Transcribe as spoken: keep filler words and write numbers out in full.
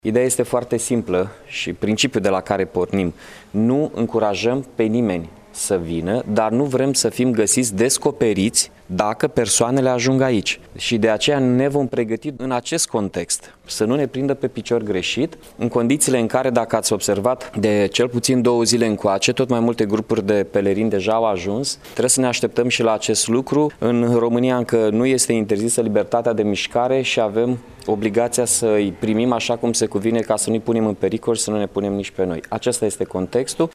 Ideea este foarte simplă și principiul de la care pornim. Nu încurajăm pe nimeni să vină, dar nu vrem să fim găsiți descoperiți dacă persoanele ajung aici. Și de aceea ne vom pregăti în acest context, să nu ne prindă pe picior greșit, în condițiile în care, dacă ați observat, de cel puțin două zile încoace, tot mai multe grupuri de pelerini deja au ajuns. Trebuie să ne așteptăm și la acest lucru. În România încă nu este interzisă libertatea de mișcare și avem obligația să îi primim așa cum se cuvine, ca să nu-i punem în pericol și să nu ne punem nici pe noi. Acesta este contextul.